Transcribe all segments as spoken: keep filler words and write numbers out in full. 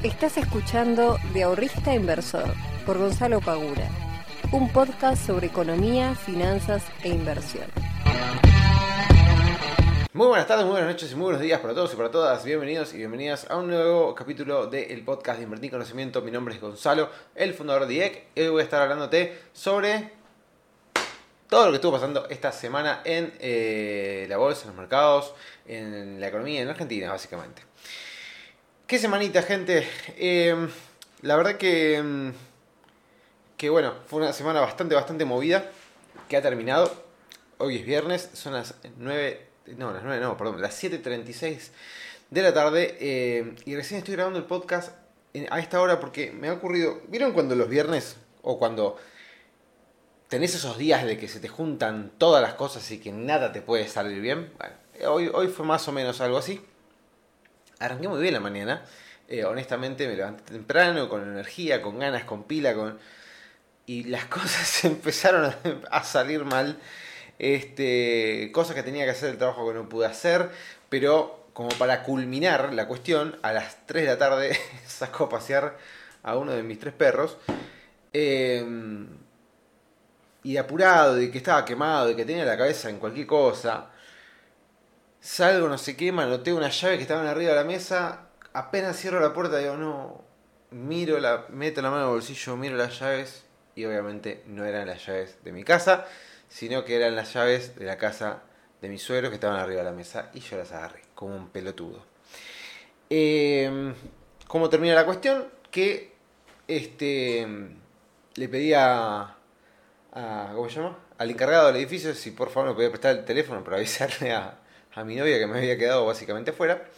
Estás escuchando De Ahorrista Inversor por Gonzalo Pagura, un podcast sobre economía, finanzas e inversión. Muy buenas tardes, muy buenas noches y muy buenos días para todos y para todas. Bienvenidos y bienvenidas a un nuevo capítulo del podcast de Invertir Conocimiento. Mi nombre es Gonzalo, el fundador de I E C. Y hoy voy a estar hablándote sobre todo lo que estuvo pasando esta semana en eh, la bolsa, en los mercados, en la economía en Argentina, básicamente. ¿Qué semanita, gente? Eh, la verdad que, que, bueno, fue una semana bastante, bastante movida, que ha terminado. Hoy es viernes, son las nueve, no, las nueve no, perdón, las siete y treinta y seis de la tarde. Eh, y recién estoy grabando el podcast a esta hora porque me ha ocurrido... ¿Vieron cuando los viernes o cuando tenés esos días de que se te juntan todas las cosas y que nada te puede salir bien? Bueno, hoy, hoy fue más o menos algo así. Arranqué muy bien la mañana, eh, honestamente me levanté temprano, con energía, con ganas, con pila, con y las cosas empezaron a, a salir mal, este, cosas que tenía que hacer, el trabajo que no pude hacer, pero como para culminar la cuestión, a las tres de la tarde saco a pasear a uno de mis tres perros, eh, y apurado, de que estaba quemado, de que tenía la cabeza en cualquier cosa. Salgo, no sé qué, manoteo unas llaves que estaban arriba de la mesa. Apenas cierro la puerta, digo, no. Miro, la, meto la mano en el bolsillo, miro las llaves. Y obviamente no eran las llaves de mi casa, sino que eran las llaves de la casa de mis suegros que estaban arriba de la mesa. Y yo las agarré, como un pelotudo. Eh, ¿Cómo termina la cuestión? Que este le pedía a, ¿cómo se llama? Al encargado del edificio si por favor me podía prestar el teléfono para avisarle a... a mi novia que me había quedado básicamente fuera.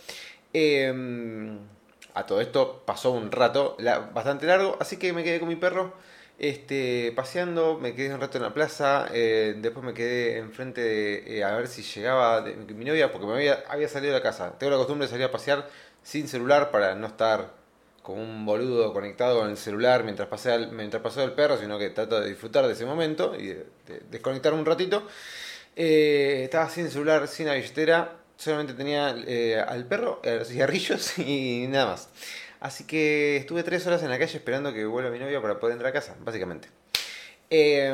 Eh, a todo esto pasó un rato la, bastante largo, así que me quedé con mi perro este, paseando, me quedé un rato en la plaza, eh, después me quedé enfrente de, eh, a ver si llegaba de, de mi novia, porque me había, había salido de la casa. Tengo la costumbre de salir a pasear sin celular para no estar como un boludo conectado con el celular mientras pasea el, mientras paseo el perro, sino que trato de disfrutar de ese momento y de, de desconectarme un ratito. Eh, estaba sin celular, sin la billetera, solamente tenía eh, al perro, a los cigarrillos y nada más. Así que estuve tres horas en la calle esperando que vuelva mi novia para poder entrar a casa, básicamente. Eh,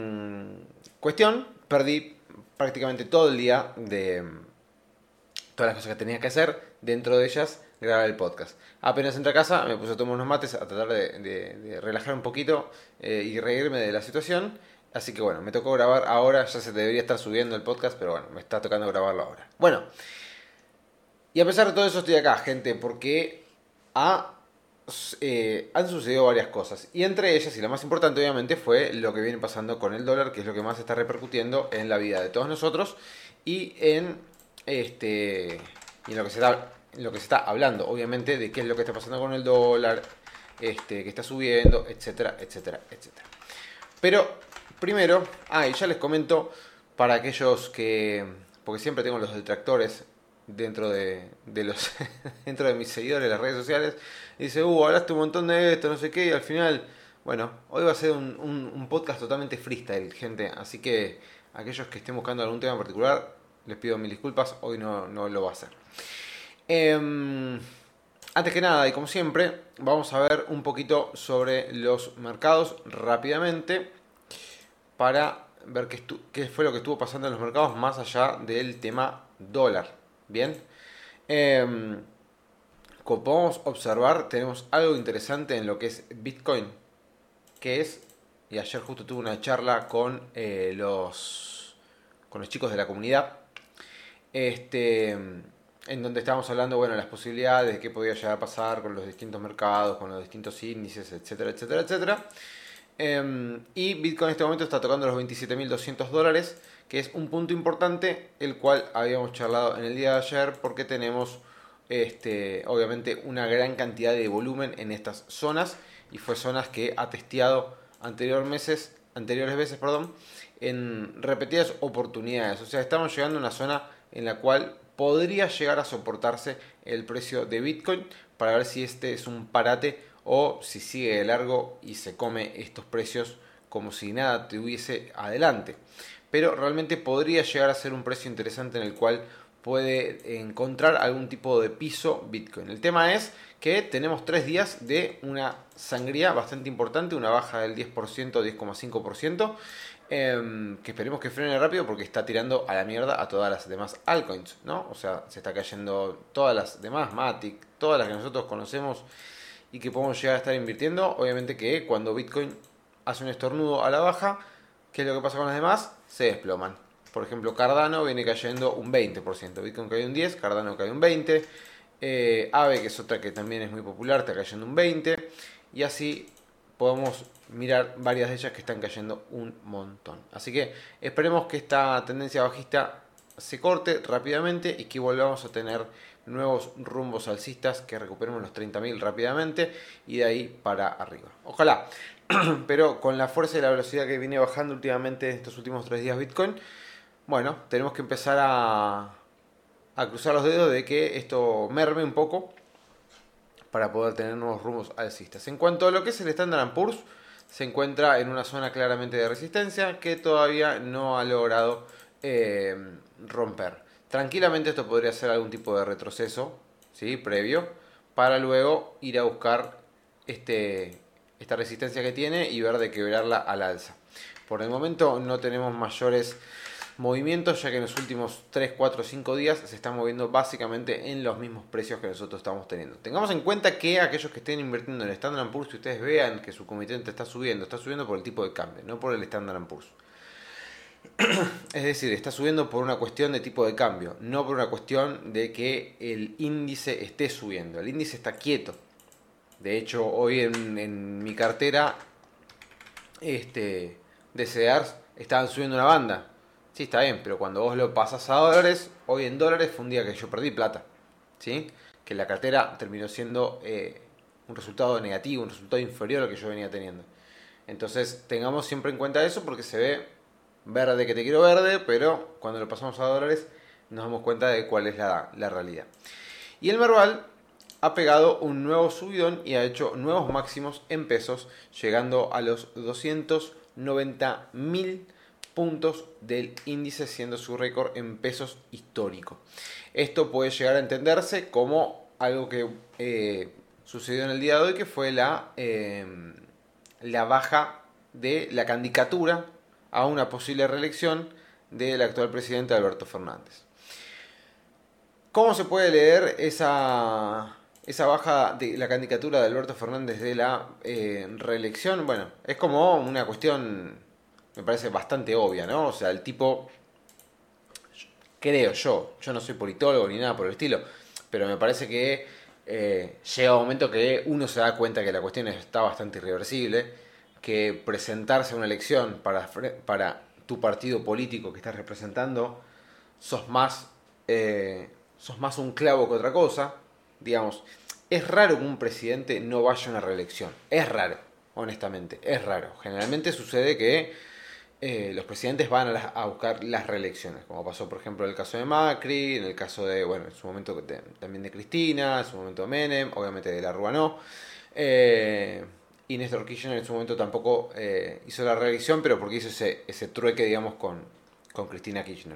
cuestión, perdí prácticamente todo el día de todas las cosas que tenía que hacer, dentro de ellas grabar el podcast. Apenas entré a casa, me puse a tomar unos mates, a tratar de, de, de relajar un poquito eh, y reírme de la situación. Así que bueno, me tocó grabar ahora, ya se debería estar subiendo el podcast, pero bueno, me está tocando grabarlo ahora. Bueno, y a pesar de todo eso estoy acá, gente, porque ha, eh, han sucedido varias cosas. Y entre ellas, y la más importante obviamente, fue lo que viene pasando con el dólar, que es lo que más está repercutiendo en la vida de todos nosotros y en, este, y en lo que se está, en lo que se está hablando, obviamente, de qué es lo que está pasando con el dólar, este, que está subiendo, etcétera, etcétera, etcétera. Pero... primero, ah, y ya les comento para aquellos que, porque siempre tengo los detractores dentro de, de los dentro de mis seguidores en las redes sociales, y dice, uh, hablaste un montón de esto, no sé qué, y al final, bueno, hoy va a ser un, un, un podcast totalmente freestyle, gente, así que aquellos que estén buscando algún tema en particular, les pido mil disculpas, hoy no, no lo va a hacer. Eh, antes que nada, y como siempre, vamos a ver un poquito sobre los mercados rápidamente, para ver qué, estu- qué fue lo que estuvo pasando en los mercados más allá del tema dólar. Bien, eh, como podemos observar, tenemos algo interesante en lo que es Bitcoin, que es, y ayer justo tuve una charla con eh, los con los chicos de la comunidad, este, en donde estábamos hablando, bueno, las posibilidades de qué podía llegar a pasar con los distintos mercados, con los distintos índices, etcétera, etcétera, etcétera. Um, y Bitcoin en este momento está tocando los veintisiete mil doscientos dólares, que es un punto importante, el cual habíamos charlado en el día de ayer, porque tenemos este, obviamente una gran cantidad de volumen en estas zonas, y fue zonas que ha testeado anterior meses, anteriores veces perdón, en repetidas oportunidades. O sea, estamos llegando a una zona en la cual podría llegar a soportarse el precio de Bitcoin, para ver si este es un parate o si sigue de largo y se come estos precios como si nada tuviese adelante. Pero realmente podría llegar a ser un precio interesante en el cual puede encontrar algún tipo de piso Bitcoin. El tema es que tenemos tres días de una sangría bastante importante, una baja del diez por ciento, diez coma cinco por ciento, eh, que esperemos que frene rápido porque está tirando a la mierda a todas las demás altcoins, ¿no? O sea, se está cayendo todas las demás, Matic, todas las que nosotros conocemos y que podemos llegar a estar invirtiendo. Obviamente que cuando Bitcoin hace un estornudo a la baja, ¿qué es lo que pasa con las demás? Se desploman. Por ejemplo, Cardano viene cayendo un veinte por ciento. Bitcoin cae un diez por ciento, Cardano cae un veinte por ciento. Eh, Aave, que es otra que también es muy popular, está cayendo un veinte por ciento. Y así podemos mirar varias de ellas que están cayendo un montón. Así que esperemos que esta tendencia bajista se corte rápidamente y que volvamos a tener nuevos rumbos alcistas, que recuperemos los treinta mil rápidamente y de ahí para arriba. Ojalá. Pero con la fuerza y la velocidad que viene bajando últimamente estos últimos tres días Bitcoin, bueno, tenemos que empezar a, a cruzar los dedos de que esto merme un poco para poder tener nuevos rumbos alcistas. En cuanto a lo que es el Standard and Poor's, se encuentra en una zona claramente de resistencia que todavía no ha logrado eh, romper. Tranquilamente esto podría ser algún tipo de retroceso, ¿sí?, previo, para luego ir a buscar este, esta resistencia que tiene y ver de quebrarla al alza. Por el momento no tenemos mayores movimientos, ya que en los últimos tres, cuatro, cinco días se están moviendo básicamente en los mismos precios que nosotros estamos teniendo. Tengamos en cuenta que aquellos que estén invirtiendo en el Standard and Poor's, si ustedes vean que su comitente está subiendo, está subiendo por el tipo de cambio, no por el Standard and Poor's. Es decir, está subiendo por una cuestión de tipo de cambio, no por una cuestión de que el índice esté subiendo. El índice está quieto. De hecho, hoy en, en mi cartera este, de C D Rs estaban subiendo una banda. Sí, está bien, pero cuando vos lo pasas a dólares, hoy en dólares fue un día que yo perdí plata, ¿sí? Que la cartera terminó siendo eh, un resultado negativo, un resultado inferior al que yo venía teniendo. Entonces, tengamos siempre en cuenta eso porque se ve verde que te quiero verde, pero cuando lo pasamos a dólares nos damos cuenta de cuál es la, la realidad. Y el Merval ha pegado un nuevo subidón y ha hecho nuevos máximos en pesos, llegando a los doscientos noventa mil puntos del índice, siendo su récord en pesos histórico. Esto puede llegar a entenderse como algo que eh, sucedió en el día de hoy, que fue la, eh, la baja de la candidatura a una posible reelección del actual presidente Alberto Fernández. ¿Cómo se puede leer esa, esa baja de la candidatura de Alberto Fernández de la eh, reelección? Bueno, es como una cuestión, me parece bastante obvia, ¿no? O sea, el tipo, creo yo, yo no soy politólogo ni nada por el estilo, pero me parece que eh, llega un momento que uno se da cuenta que la cuestión está bastante irreversible, que presentarse a una elección para, para tu partido político que estás representando, sos más, eh, sos más un clavo que otra cosa. Digamos, es raro que un presidente no vaya a una reelección. Es raro, honestamente, es raro. Generalmente sucede que eh, los presidentes van a, las, a buscar las reelecciones, como pasó por ejemplo en el caso de Macri, en el caso de, bueno, en su momento de, también de Cristina, en su momento de Menem, obviamente de la Rúa no. Eh... Y Néstor Kirchner en su momento tampoco eh, hizo la reelección, pero porque hizo ese, ese trueque, digamos, con, con Cristina Kirchner.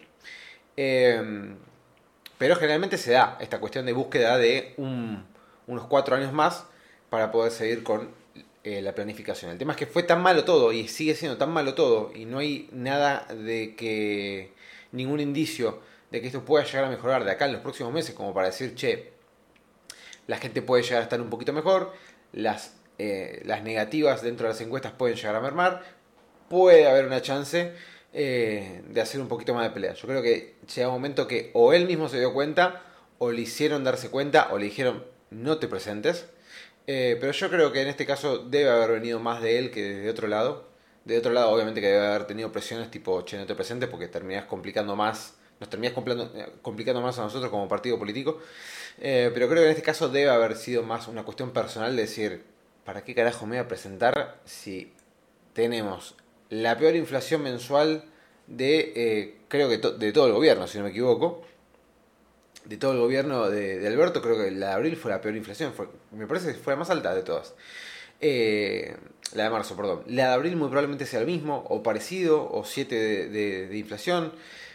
Eh, pero generalmente se da esta cuestión de búsqueda de un, unos cuatro años más para poder seguir con eh, la planificación. El tema es que fue tan malo todo y sigue siendo tan malo todo y no hay nada de que, ningún indicio de que esto pueda llegar a mejorar de acá en los próximos meses como para decir, che, la gente puede llegar a estar un poquito mejor, las Eh, las negativas dentro de las encuestas pueden llegar a mermar, puede haber una chance eh, de hacer un poquito más de pelea. Yo creo que llega un momento que o él mismo se dio cuenta, o le hicieron darse cuenta, o le dijeron no te presentes, eh, pero yo creo que en este caso debe haber venido más de él que de otro lado. De otro lado obviamente que debe haber tenido presiones tipo che no te presentes porque terminás complicando más, nos terminás complicando, complicando más a nosotros como partido político, eh, pero creo que en este caso debe haber sido más una cuestión personal de decir, ¿para qué carajo me voy a presentar si tenemos la peor inflación mensual de, eh, creo que to- de todo el gobierno, si no me equivoco? De todo el gobierno de, de Alberto, creo que la de abril fue la peor inflación, fue, me parece que fue la más alta de todas. Eh, la de marzo, perdón. La de abril muy probablemente sea el mismo, o parecido, o siete de, de, de inflación.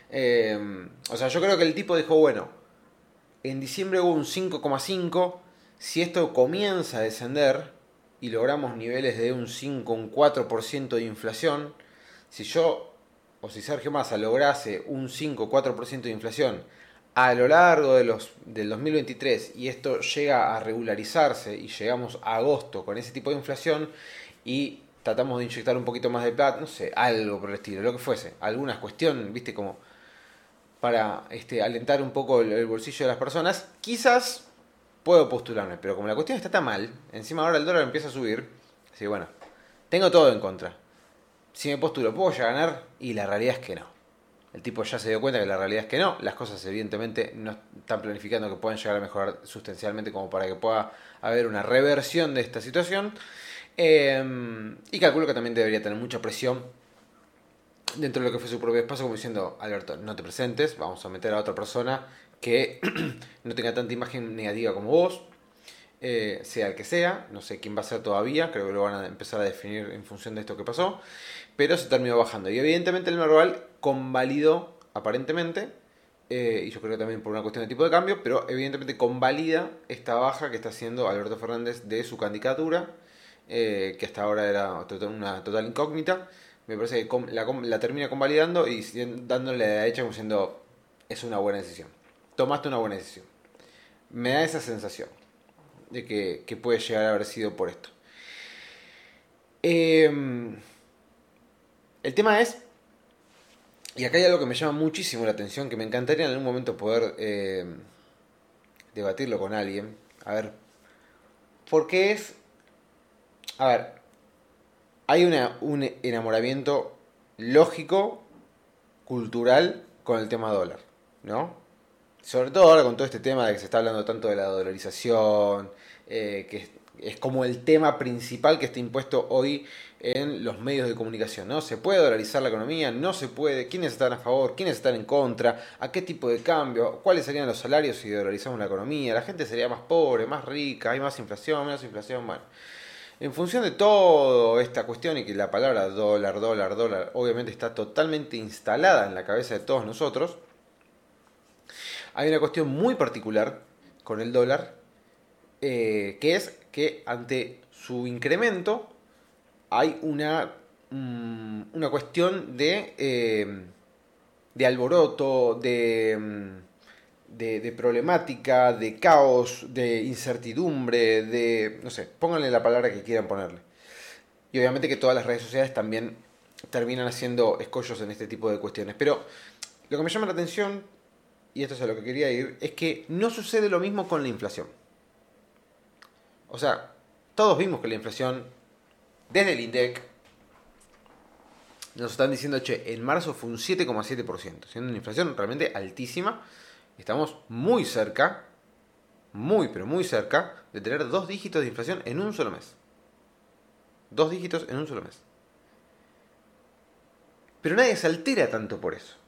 Eh, o sea, yo creo que el tipo dijo, bueno, en diciembre hubo un cinco coma cinco, si esto comienza a descender y logramos niveles de un cinco, un cuatro por ciento de inflación, si yo o si Sergio Massa lograse un cinco o cuatro por ciento de inflación a lo largo de los, del dos mil veintitrés y esto llega a regularizarse y llegamos a agosto con ese tipo de inflación y tratamos de inyectar un poquito más de plata, no sé, algo por el estilo, lo que fuese, alguna cuestión, viste, como para este, alentar un poco el, el bolsillo de las personas, quizás puedo postularme, pero como la cuestión está tan mal, encima ahora el dólar empieza a subir, así que bueno, tengo todo en contra. Si me postulo, ¿puedo ya ganar? Y la realidad es que no. El tipo ya se dio cuenta que la realidad es que no. Las cosas evidentemente no están planificando que puedan llegar a mejorar sustancialmente como para que pueda haber una reversión de esta situación. Eh, y calculo que también debería tener mucha presión dentro de lo que fue su propio espacio, como diciendo, Alberto, no te presentes, vamos a meter a otra persona que no tenga tanta imagen negativa como vos, eh, sea el que sea, no sé quién va a ser todavía, creo que lo van a empezar a definir en función de esto que pasó, pero se terminó bajando. Y evidentemente el Merval convalidó, aparentemente, eh, y yo creo que también por una cuestión de tipo de cambio, pero evidentemente convalida esta baja que está haciendo Alberto Fernández de su candidatura, eh, que hasta ahora era una total incógnita. Me parece que la, la termina convalidando y dándole a la derecha como diciendo, es una buena decisión. Tomaste una buena decisión. Me da esa sensación de que, que puede llegar a haber sido por esto. Eh, el tema es, y acá hay algo que me llama muchísimo la atención, que me encantaría en algún momento poder eh, debatirlo con alguien. A ver, porque es, a ver, hay una, un enamoramiento lógico, cultural, con el tema dólar, ¿no? Sobre todo ahora con todo este tema de que se está hablando tanto de la dolarización, eh, que es, es como el tema principal que está impuesto hoy en los medios de comunicación, ¿no? ¿Se puede dolarizar la economía? ¿No se puede? ¿Quiénes están a favor? ¿Quiénes están en contra? ¿A qué tipo de cambio? ¿Cuáles serían los salarios si dolarizamos la economía? ¿La gente sería más pobre, más rica? ¿Hay más inflación, menos inflación? Bueno, en función de toda esta cuestión y que la palabra dólar, dólar, dólar obviamente está totalmente instalada en la cabeza de todos nosotros, hay una cuestión muy particular con el dólar, eh, que es que ante su incremento hay una, um, una cuestión de, eh, de alboroto, de, de, de problemática, de caos, de incertidumbre, de, no sé, pónganle la palabra que quieran ponerle. Y obviamente que todas las redes sociales también terminan haciendo escollos en este tipo de cuestiones. Pero lo que me llama la atención, y esto es a lo que quería ir, es que no sucede lo mismo con la inflación. O sea, todos vimos que la inflación, desde el INDEC, nos están diciendo, che, en marzo fue un siete coma siete por ciento, siendo una inflación realmente altísima. Estamos muy cerca, muy pero muy cerca, de tener dos dígitos de inflación en un solo mes. Dos dígitos en un solo mes. Pero nadie se altera tanto por eso.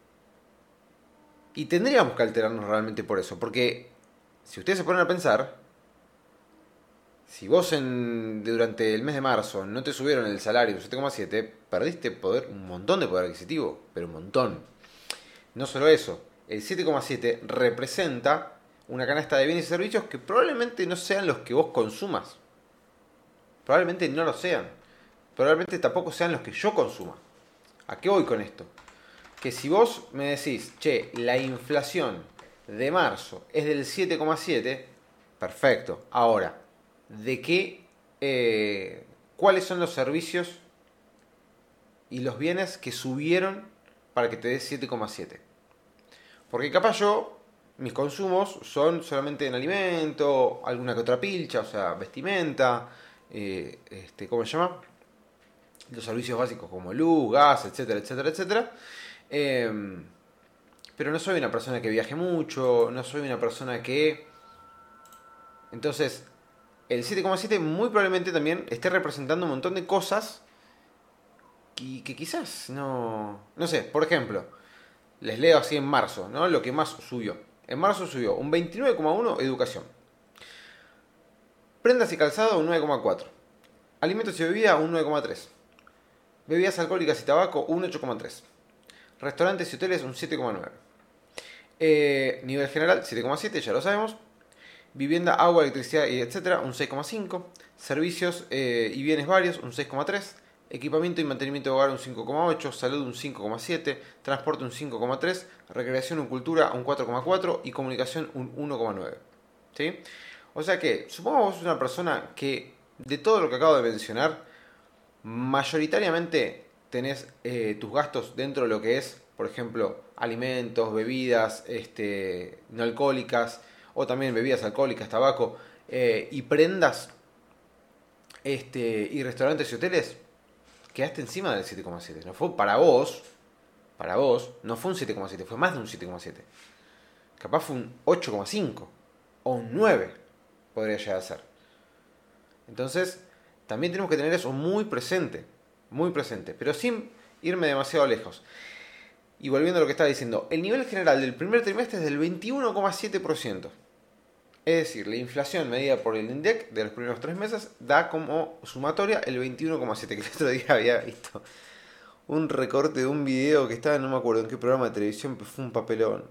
Y tendríamos que alterarnos realmente por eso, porque si ustedes se ponen a pensar, si vos en, durante el mes de marzo no te subieron el salario siete coma siete, perdiste poder, un montón de poder adquisitivo, pero un montón. No solo eso, el siete coma siete representa una canasta de bienes y servicios que probablemente no sean los que vos consumas. Probablemente no lo sean. Probablemente tampoco sean los que yo consuma. ¿A qué voy con esto? Que si vos me decís, che, la inflación de marzo es del siete coma siete, perfecto. Ahora, ¿de qué, eh, cuáles son los servicios y los bienes que subieron para que te dé siete coma siete? Porque capaz yo, mis consumos son solamente en alimento, alguna que otra pilcha, o sea, vestimenta, eh, este, ¿cómo se llama? Los servicios básicos como luz, gas, etcétera, etcétera, etcétera. Eh, pero no soy una persona que viaje mucho, no soy una persona que... Entonces, el siete coma siete muy probablemente también esté representando un montón de cosas que, que quizás no... No sé, por ejemplo, les leo así en marzo, ¿no? Lo que más subió. En marzo subió un veintinueve coma uno educación. Prendas y calzado un nueve coma cuatro. Alimentos y bebidas un nueve coma tres. Bebidas alcohólicas y tabaco un ocho coma tres. Restaurantes y hoteles un siete coma nueve. Eh, nivel general siete coma siete, ya lo sabemos. Vivienda, agua, electricidad y etcétera un seis coma cinco. Servicios eh, y bienes varios un seis coma tres. Equipamiento y mantenimiento de hogar un cinco coma ocho. Salud un cinco coma siete. Transporte un cinco coma tres. Recreación y cultura un cuatro coma cuatro. Y comunicación un uno coma nueve. ¿Sí? O sea que, supongamos vos sos una persona que de todo lo que acabo de mencionar, mayoritariamente tenés eh, tus gastos dentro de lo que es, por ejemplo, alimentos, bebidas este, no alcohólicas, o también bebidas alcohólicas, tabaco, eh, y prendas, este, y restaurantes y hoteles, quedaste encima del siete coma siete. No fue para vos, para vos, no fue un siete coma siete, fue más de un siete coma siete. Capaz fue un ocho coma cinco o un nueve, podría llegar a ser. Entonces, también tenemos que tener eso muy presente, muy presente, pero sin irme demasiado lejos. Y volviendo a lo que estaba diciendo, el nivel general del primer trimestre es del veintiuno coma siete por ciento. Es decir, la inflación medida por el INDEC de los primeros tres meses da como sumatoria el veintiuno coma siete por ciento, que el otro día había visto un recorte de un video que estaba, no me acuerdo en qué programa de televisión, pero fue un papelón.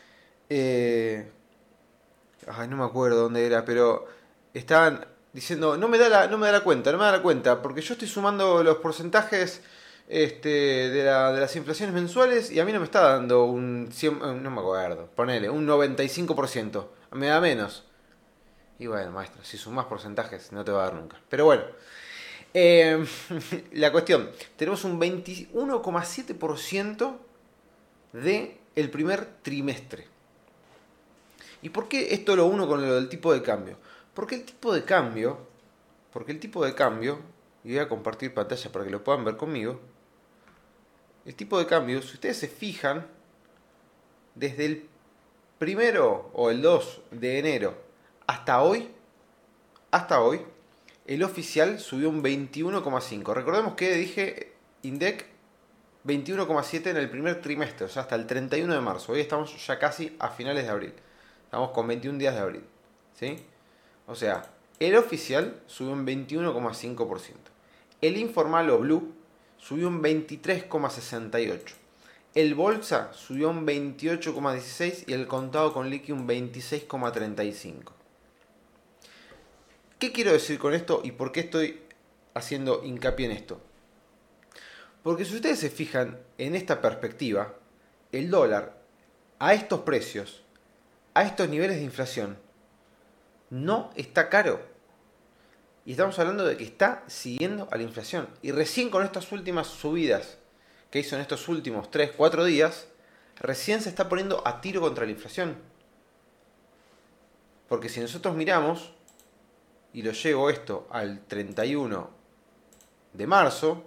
Eh... Ay, no me acuerdo dónde era, pero estaban diciendo, no me da la, no me da la cuenta, no me da la cuenta, porque yo estoy sumando los porcentajes este, de, la, de las inflaciones mensuales y a mí no me está dando un cien, no me acuerdo, ponele, un noventa y cinco por ciento, me da menos. Y bueno, maestro, si sumás porcentajes no te va a dar nunca. Pero bueno, eh, la cuestión, tenemos un veintiuno coma siete por ciento del primer trimestre. ¿Y por qué esto lo uno con lo del tipo de cambio? Porque el tipo de cambio, porque el tipo de cambio, y voy a compartir pantalla para que lo puedan ver conmigo, el tipo de cambio, si ustedes se fijan, desde el primero o el dos de enero hasta hoy, hasta hoy, el oficial subió un veintiuno coma cinco. Recordemos que dije INDEC veintiuno coma siete en el primer trimestre, o sea, hasta el treinta y uno de marzo. Hoy estamos ya casi a finales de abril. Estamos con veintiún días de abril, ¿sí? O sea, el oficial subió un veintiuno coma cinco por ciento. El informal o blue subió un veintitrés coma sesenta y ocho. El bolsa subió un veintiocho coma dieciséis y el contado con liqui un veintiséis coma treinta y cinco. ¿Qué quiero decir con esto y por qué estoy haciendo hincapié en esto? Porque si ustedes se fijan en esta perspectiva, el dólar a estos precios, a estos niveles de inflación, no está caro. Y estamos hablando de que está siguiendo a la inflación. Y recién con estas últimas subidas que hizo en estos últimos tres cuatro días, recién se está poniendo a tiro contra la inflación. Porque si nosotros miramos, y lo llevo esto al treinta y uno de marzo,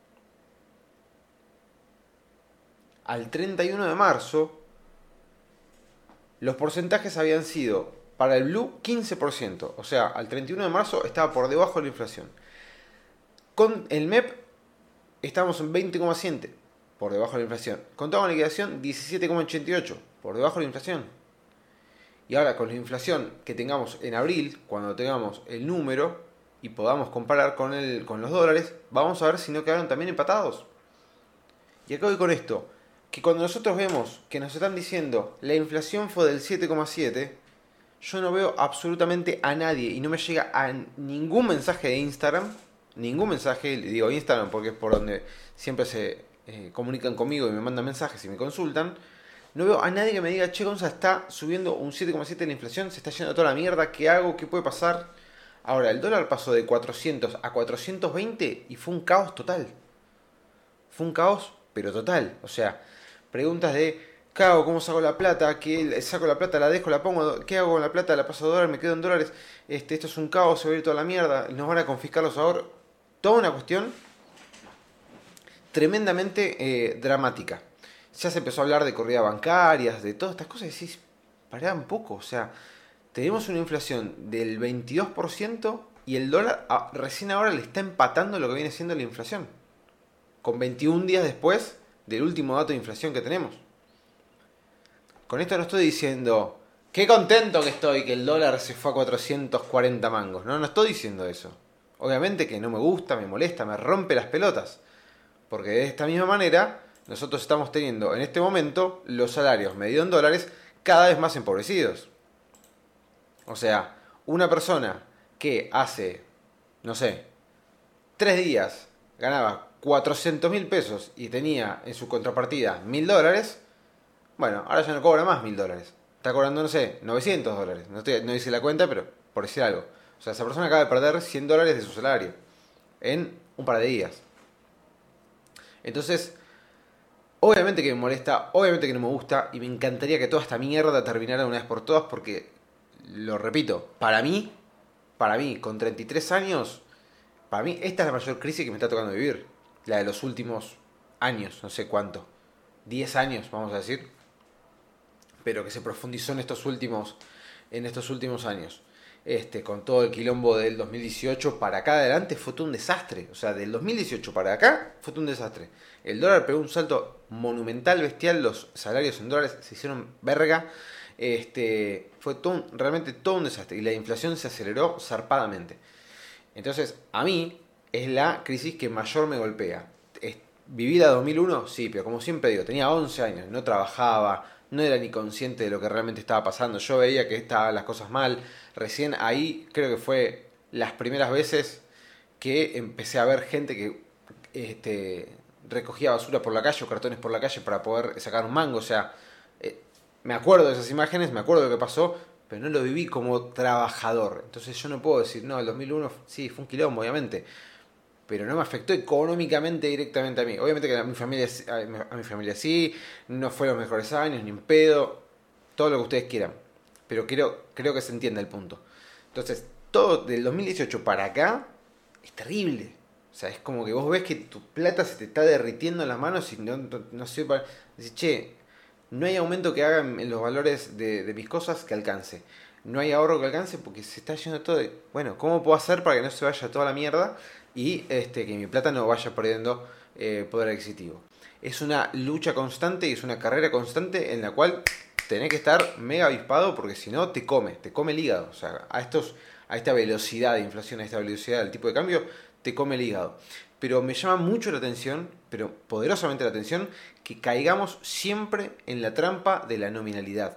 al treinta y uno de marzo, los porcentajes habían sido, para el blue, quince por ciento. O sea, al treinta y uno de marzo estaba por debajo de la inflación. Con el M E P estamos en veinte coma siete, por debajo de la inflación. Contado con liquidación, diecisiete coma ochenta y ocho, por debajo de la inflación. Y ahora con la inflación que tengamos en abril, cuando tengamos el número y podamos comparar con, el, con los dólares, vamos a ver si no quedaron también empatados. Y acá voy con esto, que cuando nosotros vemos que nos están diciendo la inflación fue del siete coma siete, yo no veo absolutamente a nadie y no me llega a ningún mensaje de Instagram, ningún mensaje, le digo Instagram porque es por donde siempre se eh, comunican conmigo y me mandan mensajes y me consultan. No veo a nadie que me diga, che, Gonza, está subiendo un siete coma siete la inflación, se está yendo toda la mierda, ¿qué hago? ¿Qué puede pasar? Ahora, el dólar pasó de cuatrocientos a cuatrocientos veinte y fue un caos total. Fue un caos, pero total. O sea, preguntas de, ¿qué hago? ¿Cómo saco la plata? ¿Qué saco la plata? ¿La dejo? ¿La pongo? ¿Qué hago con la plata? ¿La paso a dólares? ¿Me quedo en dólares? Este, esto es un caos, se va a ir toda la mierda, nos van a confiscar los ahorros. Toda una cuestión tremendamente eh, dramática. Ya se empezó a hablar de corridas bancarias, de todas estas cosas, y decís, pará un poco, o sea, tenemos una inflación del veintidós por ciento y el dólar a, recién ahora le está empatando lo que viene siendo la inflación, con veintiún días después del último dato de inflación que tenemos. Con esto no estoy diciendo, qué contento que estoy que el dólar se fue a cuatrocientos cuarenta mangos, no, no estoy diciendo eso. Obviamente que no me gusta, me molesta, me rompe las pelotas, porque de esta misma manera nosotros estamos teniendo en este momento los salarios medidos en dólares cada vez más empobrecidos. O sea, una persona que hace, no sé, tres días ganaba cuatrocientos mil pesos y tenía en su contrapartida mil dólares, bueno, ahora ya no cobra más mil dólares. Está cobrando, no sé, novecientos dólares. No, estoy, no hice la cuenta, pero por decir algo. O sea, esa persona acaba de perder cien dólares de su salario en un par de días. Entonces, obviamente que me molesta, obviamente que no me gusta, y me encantaría que toda esta mierda terminara de una vez por todas, porque, lo repito, para mí, para mí, con treinta y tres años, para mí esta es la mayor crisis que me está tocando vivir. La de los últimos años, no sé cuánto. diez años, vamos a decir. Pero que se profundizó en estos últimos, en estos últimos años. Este, con todo el quilombo del dos mil dieciocho para acá adelante fue todo un desastre. O sea, del dos mil dieciocho para acá fue todo un desastre. El dólar pegó un salto monumental, bestial. Los salarios en dólares se hicieron verga. Este, fue todo un, realmente todo un desastre. Y la inflación se aceleró zarpadamente. Entonces, a mí es la crisis que mayor me golpea. Es, ¿viví la dos mil uno? Sí, pero como siempre digo, tenía once años, no trabajaba, no era ni consciente de lo que realmente estaba pasando. Yo veía que estaban las cosas mal. Recién ahí creo que fue las primeras veces que empecé a ver gente que este, recogía basura por la calle o cartones por la calle para poder sacar un mango. O sea, eh, me acuerdo de esas imágenes, me acuerdo de lo que pasó, pero no lo viví como trabajador. Entonces yo no puedo decir, no, el dos mil uno sí, fue un quilombo, obviamente, pero no me afectó económicamente directamente a mí. Obviamente que a mi familia, a mi familia sí, no fue los mejores años, ni en pedo, todo lo que ustedes quieran. Pero creo, creo que se entiende el punto. Entonces, todo del dos mil dieciocho para acá es terrible. O sea, es como que vos ves que tu plata se te está derritiendo en las manos y no, no, no sé, para decir, che, no hay aumento que haga en los valores de, de mis cosas que alcance. No hay ahorro que alcance porque se está yendo todo de, bueno, ¿cómo puedo hacer para que no se vaya toda la mierda y este, que mi plata no vaya perdiendo eh, poder adquisitivo? Es una lucha constante y es una carrera constante en la cual tenés que estar mega avispado porque si no te come, te come el hígado. O sea, a, estos, a esta velocidad de inflación, a esta velocidad del tipo de cambio, te come el hígado. Pero me llama mucho la atención, pero poderosamente la atención, que caigamos siempre en la trampa de la nominalidad.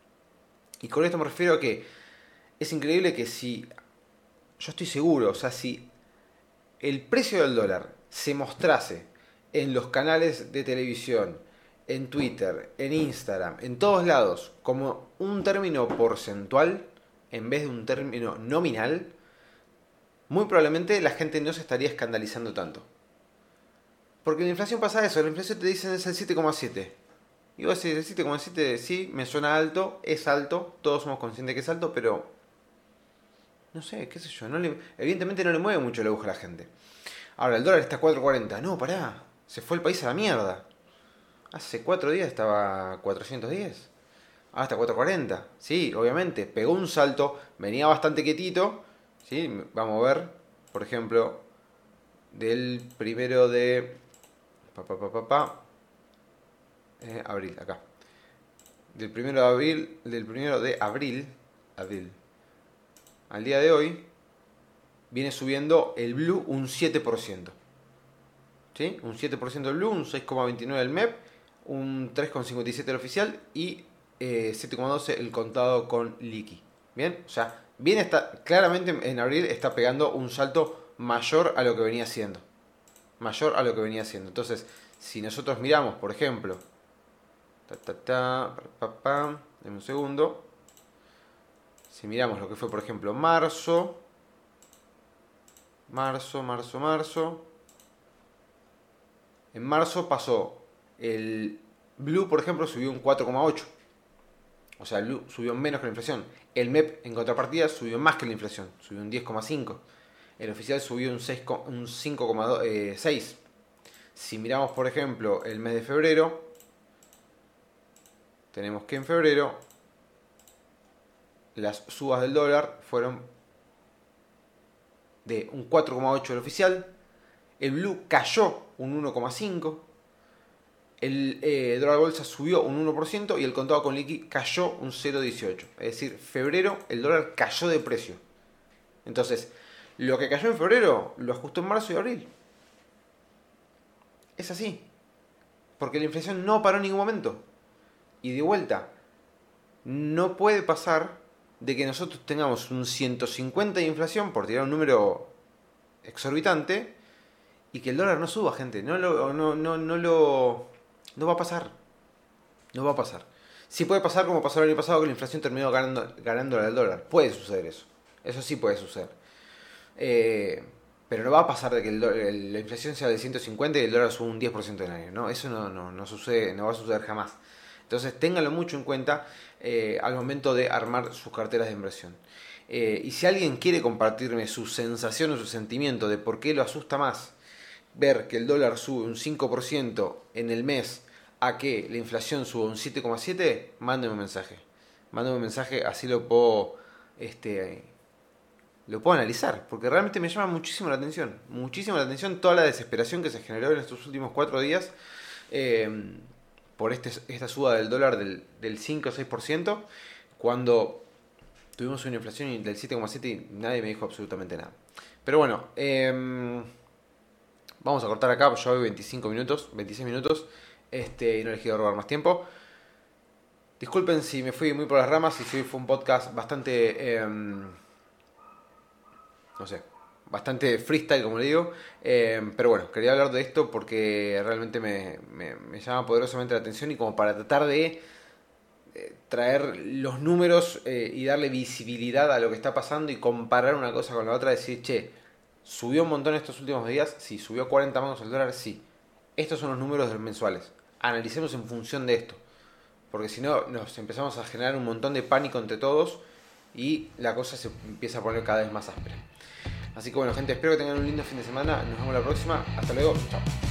Y con esto me refiero a que es increíble que si, yo estoy seguro, o sea, si el precio del dólar se mostrase en los canales de televisión, en Twitter, en Instagram, en todos lados, como un término porcentual, en vez de un término nominal, muy probablemente la gente no se estaría escandalizando tanto. Porque la inflación pasa eso, la inflación te dicen es el siete coma siete. Y vos decís, el siete coma siete sí, me suena alto, es alto, todos somos conscientes que es alto, pero no sé, qué sé yo, no le, evidentemente no le mueve mucho la aguja a la gente. Ahora, el dólar está a cuatro cuarenta, no, pará, se fue el país a la mierda. Hace cuatro días estaba a cuatrocientos diez, ahora está a cuatro cuarenta, sí, obviamente, pegó un salto, venía bastante quietito, sí, vamos a ver, por ejemplo, del primero de... Pa, pa, pa, pa, pa, Eh, abril, acá. Del primero de abril, del primero de abril, abril, al día de hoy, viene subiendo el Blue un siete por ciento. ¿Sí? Un siete por ciento el Blue, un seis coma veintinueve el M E P, un tres coma cincuenta y siete el oficial y eh, siete coma doce el contado con liqui. ¿Bien? O sea, bien está, claramente en abril está pegando un salto mayor a lo que venía haciendo. Mayor a lo que venía haciendo. Entonces, si nosotros miramos, por ejemplo, Ta, ta, ta, pa, pa, pa, en un segundo. Si miramos lo que fue, por ejemplo, marzo. Marzo, marzo, marzo. En marzo pasó el Blue, por ejemplo, subió un cuatro coma ocho. O sea, el Blue subió menos que la inflación. El M E P, en contrapartida, subió más que la inflación. Subió un diez coma cinco. El oficial subió un, un cinco coma seis. Si miramos, por ejemplo, el mes de febrero, tenemos que en febrero las subas del dólar fueron de un cuatro coma ocho el oficial, el Blue cayó un uno coma cinco, el eh, dólar bolsa subió un uno por ciento y el contado con liqui cayó un cero coma dieciocho. Es decir, febrero el dólar cayó de precio. Entonces, lo que cayó en febrero lo ajustó en marzo y abril. Es así. Porque la inflación no paró en ningún momento. Y de vuelta, no puede pasar de que nosotros tengamos un ciento cincuenta de inflación, por tirar un número exorbitante, y que el dólar no suba, gente. No lo, no, no, no lo, no va a pasar. No va a pasar. Sí puede pasar como pasó el año pasado, que la inflación terminó ganando, ganándole al dólar. Puede suceder eso. Eso sí puede suceder. Eh, pero no va a pasar de que el, el, la inflación sea de ciento cincuenta y el dólar suba un diez por ciento en el año. ¿No? Eso no, no, no, sucede, no va a suceder jamás. Entonces ténganlo mucho en cuenta eh, al momento de armar sus carteras de inversión. Eh, y si alguien quiere compartirme su sensación o su sentimiento de por qué lo asusta más ver que el dólar sube un cinco por ciento en el mes a que la inflación suba un siete coma siete, mándeme un mensaje. Mándeme un mensaje, así lo puedo, este, lo puedo analizar, porque realmente me llama muchísimo la atención. Muchísimo la atención toda la desesperación que se generó en estos últimos cuatro días. Eh, por este, esta suba del dólar del, del cinco o seis por ciento, cuando tuvimos una inflación del siete coma siete y nadie me dijo absolutamente nada. Pero bueno, eh, vamos a cortar acá, yo voy veinticinco minutos, veintiséis minutos, este, y no les quiero robar más tiempo. Disculpen si me fui muy por las ramas y si fue un podcast bastante, eh, no sé, bastante freestyle, como le digo, eh, pero bueno, quería hablar de esto porque realmente me, me, me llama poderosamente la atención, y como para tratar de eh, traer los números eh, y darle visibilidad a lo que está pasando y comparar una cosa con la otra, decir, che, subió un montón estos últimos días, sí, subió cuarenta mangos el dólar, sí, estos son los números mensuales, analicemos en función de esto, porque si no nos empezamos a generar un montón de pánico entre todos y la cosa se empieza a poner cada vez más áspera. Así que bueno, gente, espero que tengan un lindo fin de semana. Nos vemos la próxima. Hasta luego. Chao.